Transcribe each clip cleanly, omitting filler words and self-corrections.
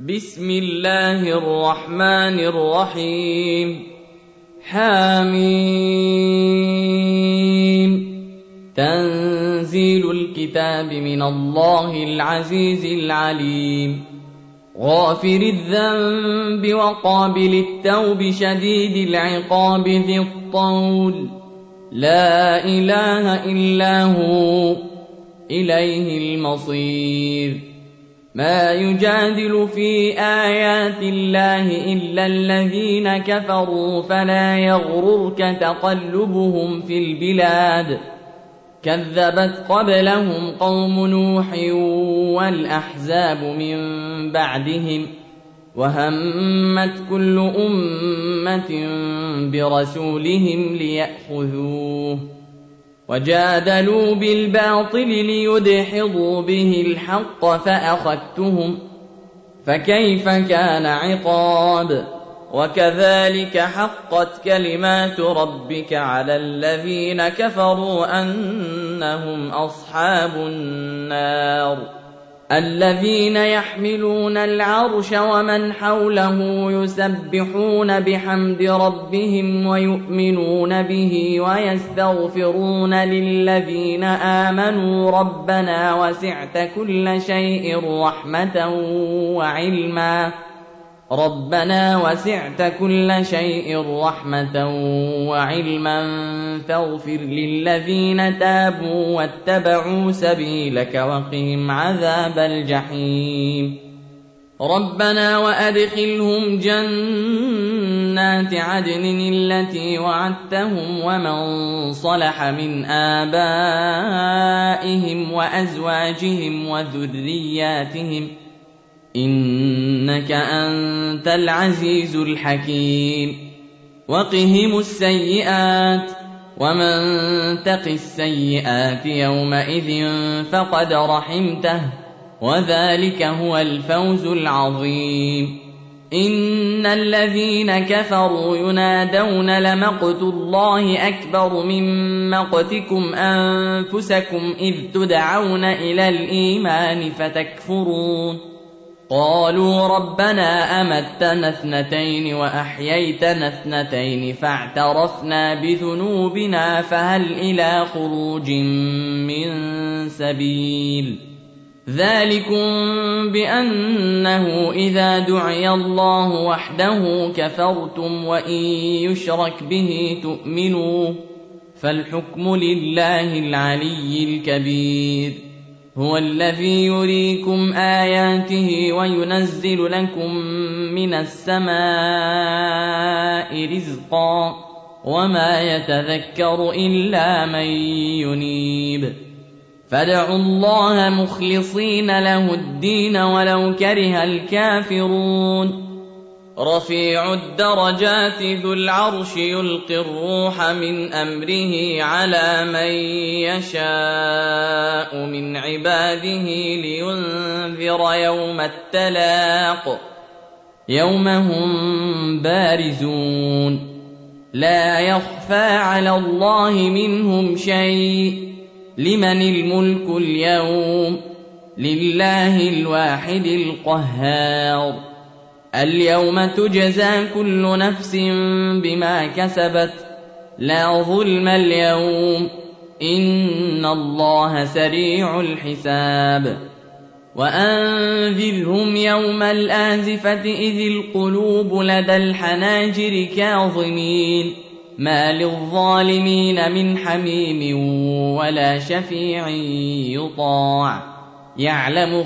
بسم الله الرحمن الرحيم. حميم. تنزيل الكتاب من الله العزيز العليم. غافر الذنب وقابل التوب شديد العقاب ذي الطول، لا إله إلا هو إليه المصير. ما يجادل في آيات الله إلا الذين كفروا، فلا يغررك تقلبهم في البلاد. كذبت قبلهم قوم نوح والأحزاب من بعدهم، وهمت كل أمة برسولهم ليأخذوه، وجادلوا بالباطل ليدحضوا به الحق فأخذتهم، فكيف كان عقاب. وكذلك حقت كلمات ربك على الذين كفروا أنهم أصحاب النار. الذين يحملون العرش ومن حوله يسبحون بحمد ربهم ويؤمنون به ويستغفرون للذين آمنوا ربنا وسعت كل شيء رحمة وعلما فاغفر للذين تابوا واتبعوا سبيلك وقهم عذاب الجحيم. ربنا وأدخلهم جنات عدن التي وعدتهم ومن صلح من آبائهم وأزواجهم وذرياتهم إنك أنت العزيز الحكيم. وقهم السيئات، ومن تق السيئات يومئذ فقد رحمته، وذلك هو الفوز العظيم. إن الذين كفروا ينادون لمقت الله أكبر من مقتكم أنفسكم إذ تدعون إلى الإيمان فتكفرون. قالوا ربنا أمتنا اثنتين وأحييتنا اثنتين فاعترفنا بذنوبنا فهل إلى خروج من سبيل. ذلكم بأنه إذا دعي الله وحده كفرتم وإن يشرك به تؤمنوا، فالحكم لله العلي الكبير. هو الذي يريكم آياته وينزل لكم من السماء رزقا، وما يتذكر إلا من ينيب. فادعوا الله مخلصين له الدين ولو كره الكافرون. رفيع الدرجات ذو العرش يلقي الروح من أمره على من يشاء من عباده لينذر يوم التلاق، يوم هم بارزون لا يخفى على الله منهم شيء. لمن الملك اليوم؟ لله الواحد القهار. اليوم تجزى كل نفس بما كسبت، لا ظلم اليوم إن الله سريع الحساب. وأنذرهم يوم الآزفة إذ القلوب لدى الحناجر كاظمين، ما للظالمين من حميم ولا شفيع يطاع. يعلم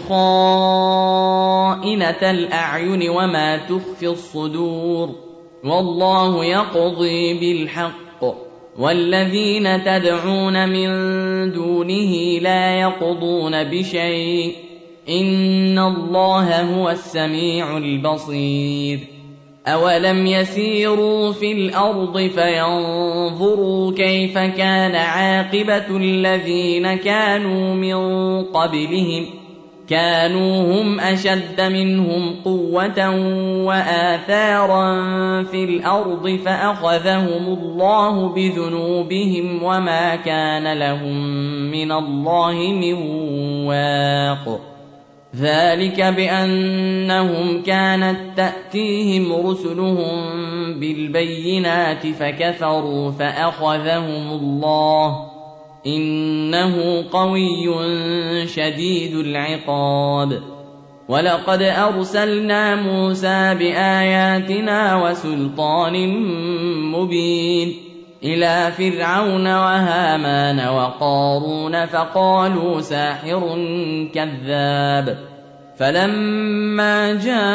خائنة الأعين وما تخفي الصدور، والله يقضي بالحق، والذين تدعون من دونه لا يقضون بشيء، إن الله هو السميع البصير. أولم يسيروا في الأرض فينظروا كيف كان عاقبة الذين كانوا من قبلهم، كانوا هم أشد منهم قوة وآثارا في الأرض فأخذهم الله بذنوبهم وما كان لهم من الله من واق. ذلك بأنهم كانت تأتيهم رسلهم بالبينات فكفروا فأخذهم الله إنه قوي شديد العقاب ولقد أرسلنا موسى بآياتنا وسلطان مبين إلى فرعون وهامان وقارون فقالوا ساحر كذاب فلما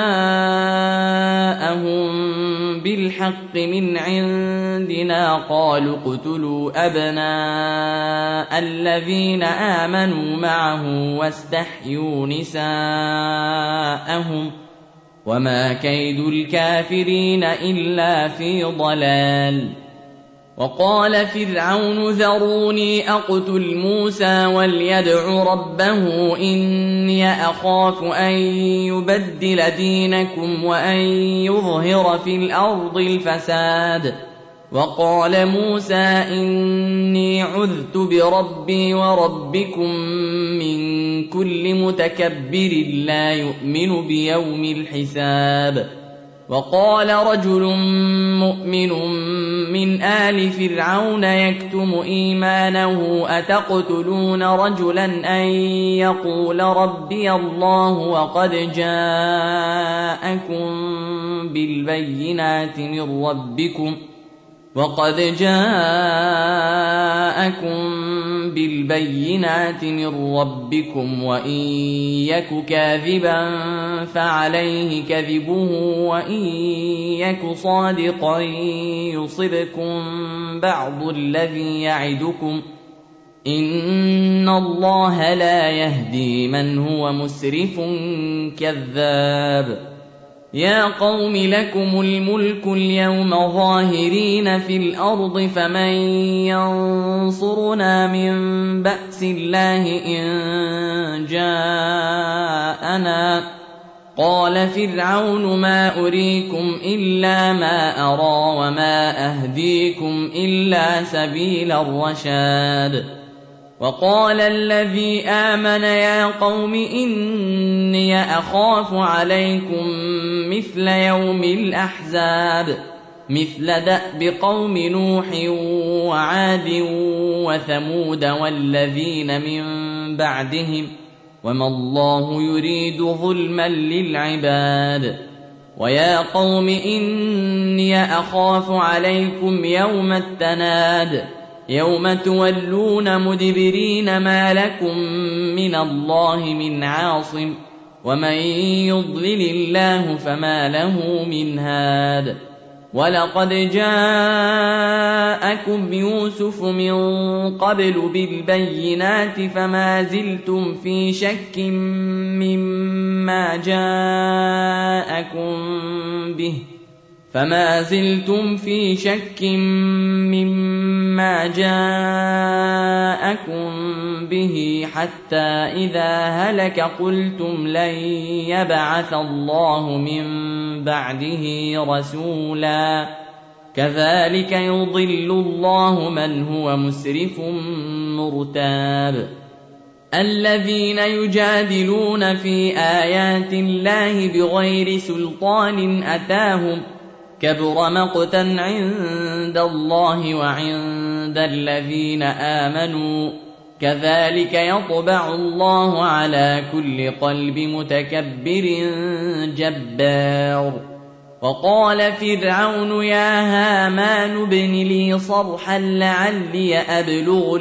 جاءهم بالحق من عندنا قالوا اقتلوا أبناء الذين آمنوا معه واستحيوا نساءهم وما كيد الكافرين إلا في ضلال وقال فرعون ذروني أقتل موسى وليدع ربه إني أخاف أن يبدل دينكم وأن يظهر في الأرض الفساد وقال موسى إني عذت بربي وربكم من كل متكبر لا يؤمن بيوم الحساب وقال رجل مؤمن من آل فرعون يكتم إيمانه أتقتلون رجلا أن يقول ربي الله وقد جاءكم بالبينات من ربكم وإن يك كاذبا فعليه كذبه وإن يك صادقا يصبكم بعض الذي يعدكم إن الله لا يهدي من هو مسرف كذاب يا قوم لكم الملك اليوم ظاهرين في الأرض فمن ينصرنا من بأس الله إن جاءنا قال فرعون ما أريكم إلا ما أرى وما أهديكم إلا سبيل الرشاد وقال الذي آمن يا قوم إني أخاف عليكم مثل يوم الأحزاب مثل دأب قوم نوح وعاد وثمود والذين من بعدهم وما الله يريد ظلما للعباد ويا قوم إني أخاف عليكم يوم التناد يوم تولون مدبرين ما لكم من الله من عاصم ومن يضلل الله فما له من هاد ولقد جاءكم يوسف من قبل بالبينات فما زلتم في شك مما جاءكم به حتى إذا هلك قلتم لن يبعث الله من بعده رسولا كذلك يضل الله من هو مسرف مرتاب الذين يجادلون في آيات الله بغير سلطان أتاهم كبر مقتا عند الله وعند الذين آمنوا كذلك يطبع الله على كل قلب متكبر جبار وقال فرعون يا هامان ابن لي صرحا لعلي أبلغ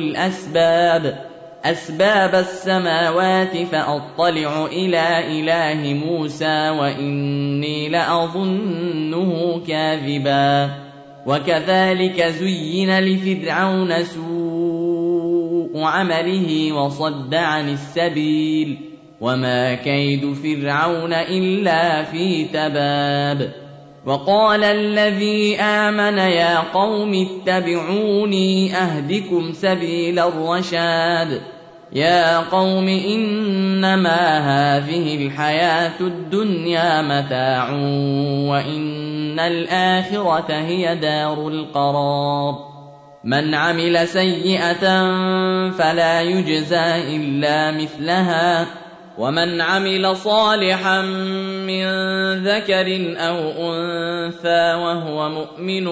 أسباب السماوات فأطلع إلى إله موسى وإني لأظنه كاذبا وكذلك زين لفرعون سوء عمله وصد عن السبيل وما كيد فرعون إلا في تباب وقال الذي آمن يا قوم اتبعوني أهدكم سبيل الرشاد يا قوم إنما هذه الحياة الدنيا متاع وإن الآخرة هي دار القرار من عمل سيئة فلا يجزى إلا مثلها ومن عمل صالحا من ذكر أو أنثى وهو مؤمن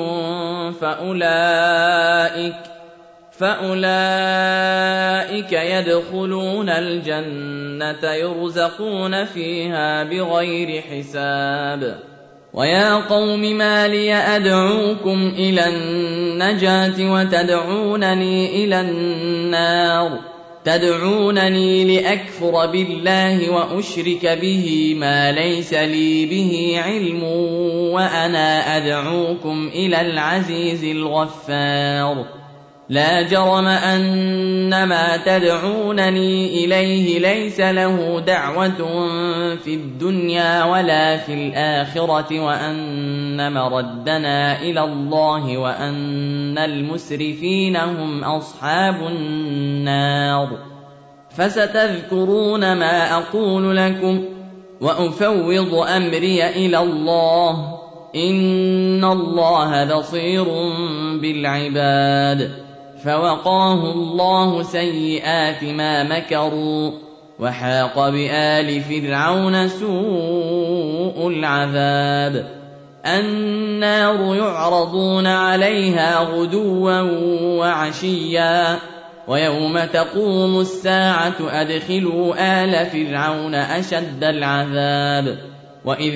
فأولئك يدخلون الجنة يرزقون فيها بغير حساب. ويا قوم ما لي أدعوكم إلى النجاة وتدعونني إلى النار؟ تدعونني لأكفر بالله وأشرك به ما ليس لي به علم، وأنا أدعوكم إلى العزيز الغفار. لا جرم أن ما تدعونني إليه ليس له دعوة في الدنيا ولا في الآخرة، وأن مردنا إلى الله، وأن المسرفين هم أصحاب النار. فستذكرون ما أقول لكم وأفوض أمري إلى الله، إن الله بصير بالعباد. فوقاه الله سيئات ما مكروا، وحاق بآل فرعون سوء العذاب. النار يعرضون عليها غدوا وعشيا، ويوم تقوم الساعة أدخلوا آل فرعون أشد العذاب. وإذ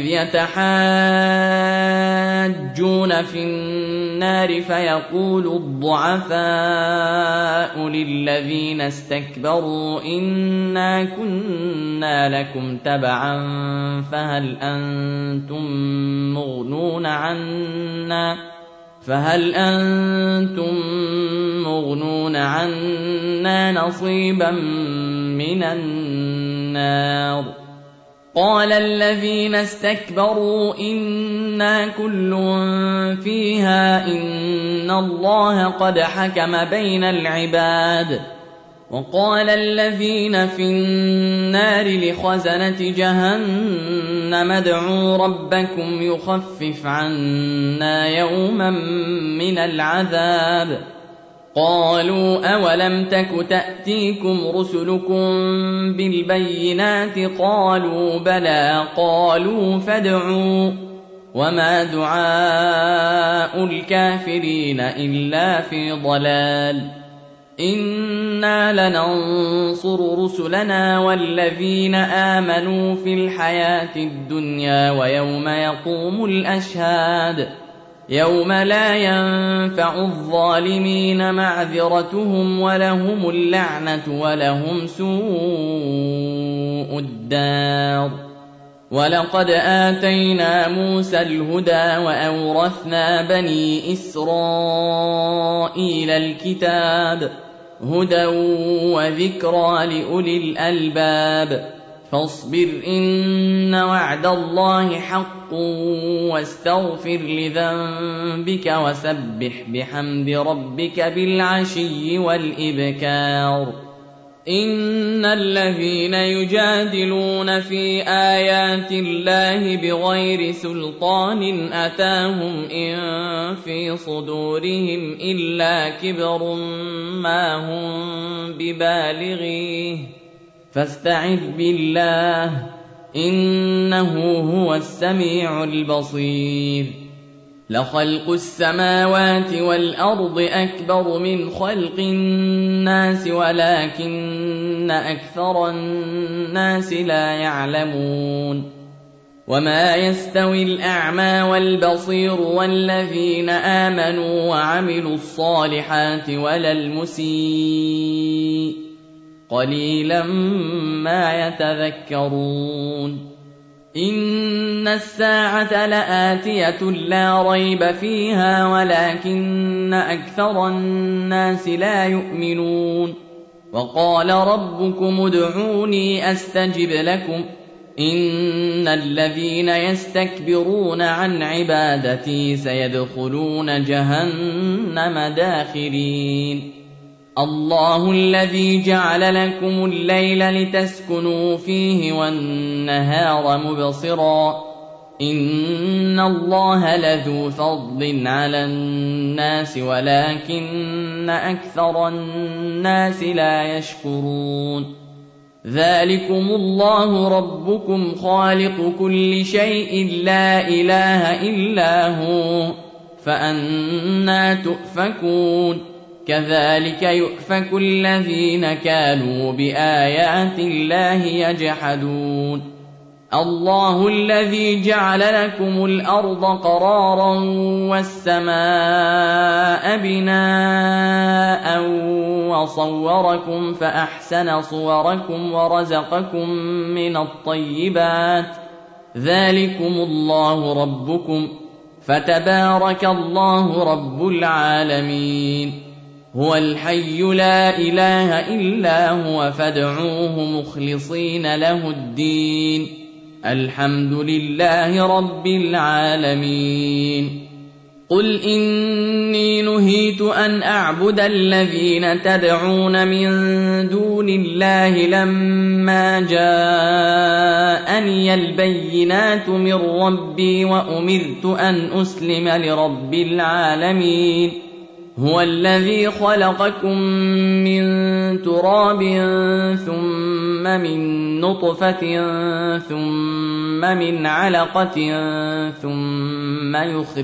يتحاجون في النار فيقول الضعفاء للذين استكبروا إنا كنا لكم تبعا فهل أنتم مغنون عنا نصيبا من النار؟ قال الذين استكبروا إنا كل فيها إن الله قد حكم بين العباد. وقال الذين في النار لخزنة جهنم ادعوا ربكم يخفف عنا يوما من العذاب. قالوا أولم تك تأتيكم رسلكم بالبينات؟ قالوا بلى. قالوا فادعوا. وما دعاء الكافرين إلا في ضلال. إنا لننصر رسلنا والذين آمنوا في الحياة الدنيا ويوم يقوم الأشهاد، يوم لا ينفع الظالمين معذرتهم ولهم اللعنة ولهم سوء الدار. ولقد آتينا موسى الهدى وأورثنا بني إسرائيل الكتاب هدى وذكرى لأولي الألباب. فاصبر إن وعد الله حق واستغفر لذنبك وسبح بحمد ربك بالعشي والإبكار. إن الذين يجادلون في آيات الله بغير سلطان أتاهم إن في صدورهم إلا كبر ما هم ببالغيه فاستعذ بالله إنه هو السميع البصير. لخلق السماوات والأرض أكبر من خلق الناس ولكن أكثر الناس لا يعلمون. وما يستوي الأعمى والبصير والذين آمنوا وعملوا الصالحات ولا المسيء قليلا ما يتذكرون. إن الساعة لآتية لا ريب فيها ولكن أكثر الناس لا يؤمنون. وقال ربكم ادعوني أستجب لكم إن الذين يستكبرون عن عبادتي سيدخلون جهنم داخرين. الله الذي جعل لكم الليل لتسكنوا فيه والنهار مبصرا إن الله لذو فضل على الناس ولكن أكثر الناس لا يشكرون. ذلكم الله ربكم خالق كل شيء لا إله إلا هو فأنى تؤفكون كذلك يؤفك الذين كانوا بآيات الله يجحدون الله الذي جعل لكم الأرض قرارا والسماء بناء وصوركم فأحسن صوركم ورزقكم من الطيبات ذلكم الله ربكم فتبارك الله رب العالمين هو الحي لا إله إلا هو فادعوه مخلصين له الدين الحمد لله رب العالمين قل إني نهيت أن أعبد الذين تدعون من دون الله لما جاءني البينات من ربي وأمرت أن أسلم لرب العالمين هو الذي خلقكم من تراب ثم من نطفة ثم من علقة ثم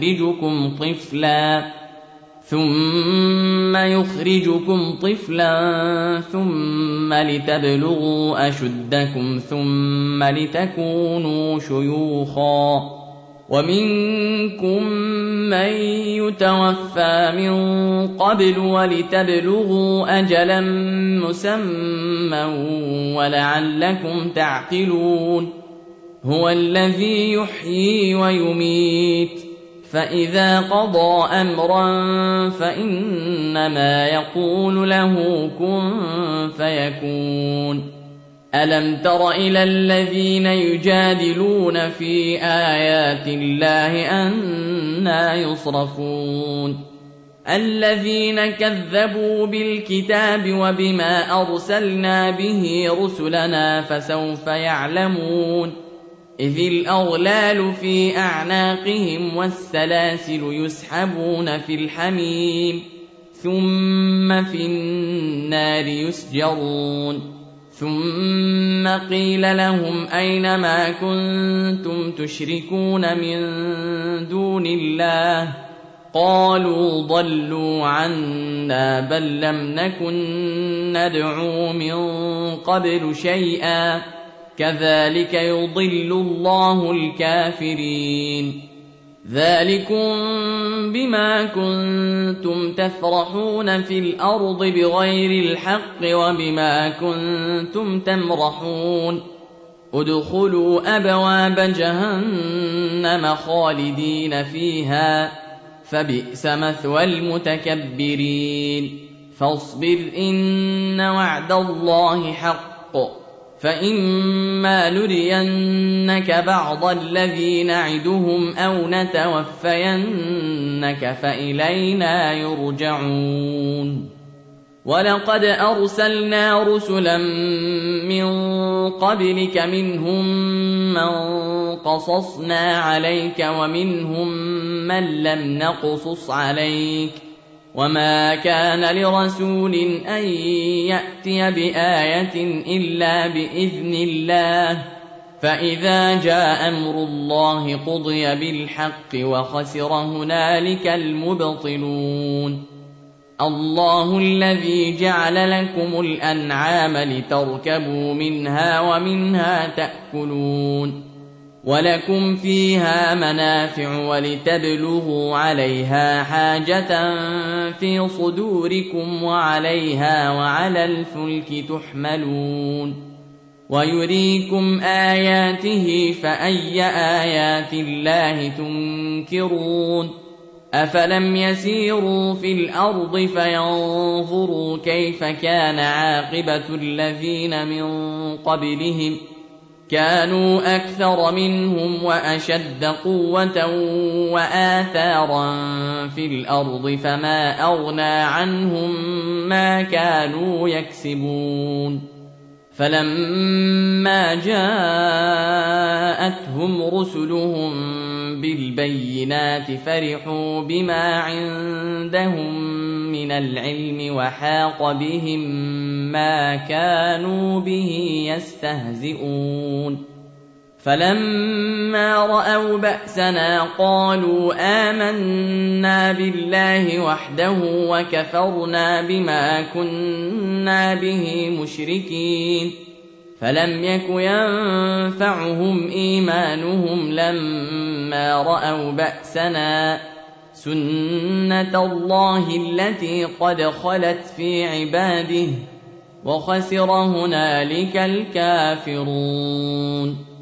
يخرجكم طفلا ثم لتبلغوا أشدكم ثم لتكونوا شيوخا ومنكم من يتوفى من قبل ولتبلغوا أجلا مسمى ولعلكم تعقلون هو الذي يحيي ويميت فإذا قضى أمرا فإنما يقول له كن فيكون ألم تر إلى الذين يجادلون في آيات الله أنى يصرفون الذين كذبوا بالكتاب وبما أرسلنا به رسلنا فسوف يعلمون إذ الأغلال في أعناقهم والسلاسل يسحبون في الحميم ثم في النار يسجرون ثم قيل لهم أين ما كنتم تشركون من دون الله قالوا ضلوا عنا بل لم نكن ندعو من قبل شيئا كذلك يضل الله الكافرين ذلكم بما كنتم تفرحون في الأرض بغير الحق وبما كنتم تمرحون ادخلوا أبواب جهنم خالدين فيها فبئس مثوى المتكبرين فاصبر إن وعد الله حق فإما نرينك بعض الذي نعدهم أو نتوفينك فإلينا يرجعون ولقد أرسلنا رسلا من قبلك منهم من قصصنا عليك ومنهم من لم نقصص عليك وما كان لرسول أن يأتي بآية إلا بإذن الله فإذا جاء أمر الله قضي بالحق وخسر هنالك المبطلون الله الذي جعل لكم الأنعام لتركبوا منها ومنها تأكلون ولكم فيها منافع ولتبلغوا عليها حاجة في صدوركم وعليها وعلى الفلك تحملون ويريكم آياته فأي آيات الله تنكرون أفلم يسيروا في الأرض فينظروا كيف كان عاقبة الذين من قبلهم كانوا أكثر منهم وأشد قوة وآثارا في الأرض فما أغنى عنهم ما كانوا يكسبون فلما جاءتهم رسلهم بالبينات فرحوا بما عندهم من العلم وحاق بهم ما كانوا به يستهزئون فلما رأوا بأسنا قالوا آمنا بالله وحده وكفرنا بما كنا به مشركين فلم يك ينفعهم إيمانهم لما رأوا بأسنا سنة الله التي قد خلت في عباده وخسر هنالك الكافرون